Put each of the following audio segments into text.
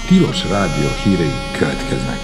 Tilos Rádió hírei következnek.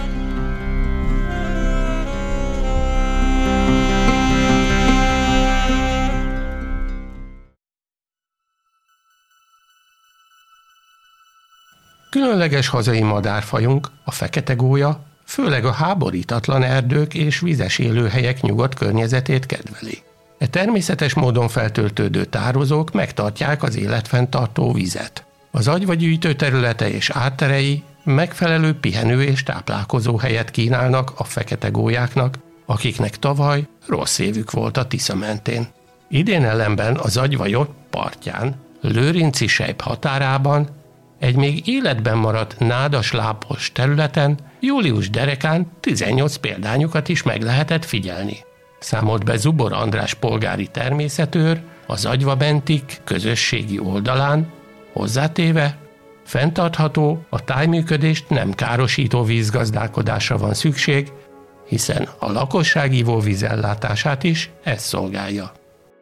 Különleges hazai madárfajunk, a fekete gólya, főleg a háborítatlan erdők és vizes élőhelyek nyugodt környezetét kedveli. E természetes módon feltöltődő tározók megtartják az életfenntartó vizet. Az agyvagyűjtő területe és átterei megfelelő pihenő és táplálkozó helyet kínálnak a fekete gólyáknak, akiknek tavaly rossz évük volt a Tisza mentén. Idén ellenben az agyvagyok partján, Lőrinci sejp határában, egy még életben maradt nádas lápos területen július derekán 18 példányukat is meg lehetett figyelni. Számolt be Zubor András polgári természetőr az Agyvabentik közösségi oldalán, hozzátéve, fenntartható, a tájműködést nem károsító vízgazdálkodásra van szükség, hiszen a lakosság ivóvízellátását is ez szolgálja.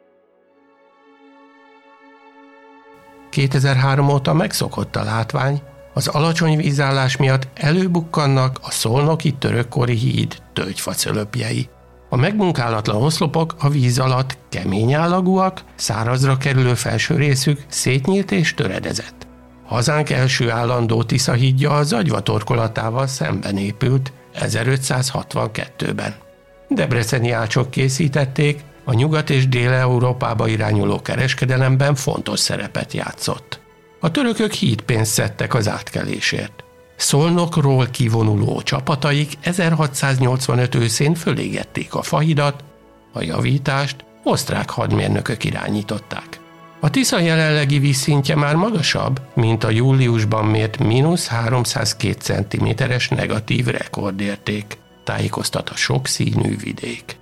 2003 óta megszokott a látvány, az alacsony vízállás miatt előbukkannak a szolnoki törökkori híd tölgyfacölöpjei. A megmunkálatlan oszlopok a víz alatt kemény állagúak, szárazra kerülő felső részük szétnyílt és töredezett. Hazánk első állandó Tisza hídja az Agyva torkolatával szemben épült 1562-ben. Debreceni ácsok készítették, a Nyugat- és Dél-Európába irányuló kereskedelemben fontos szerepet játszott. A törökök hídpénzt szedtek az átkelésért. Szolnokról kivonuló csapataik 1685 őszén fölégették a fahidat, a javítást osztrák hadmérnökök irányították. A Tisza jelenlegi vízszintje már magasabb, mint a júliusban mért -302 cm-es negatív rekordérték, tájékoztat a sokszínű vidék.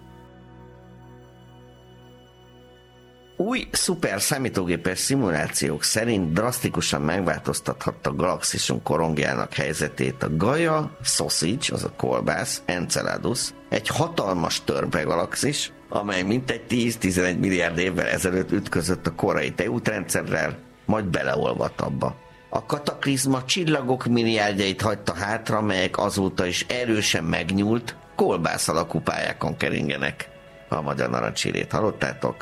Új szuper számítógépes szimulációk szerint drasztikusan megváltoztathatta galaxisunk korongjának helyzetét a Gaia Sausage, az a kolbász, Enceladus, egy hatalmas törbegalaxis, amely mintegy 10-11 milliárd évvel ezelőtt ütközött a korai tejútrendszerrel, majd beleolvadt abba. A kataklizma csillagok milliárdjait hagyta hátra, melyek azóta is erősen megnyúlt, kolbász alakú pályákon keringenek. A Magyar Narancshírét hallottátok?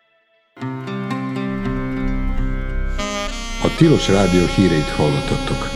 A Tilos Rádió híreit hallottatok.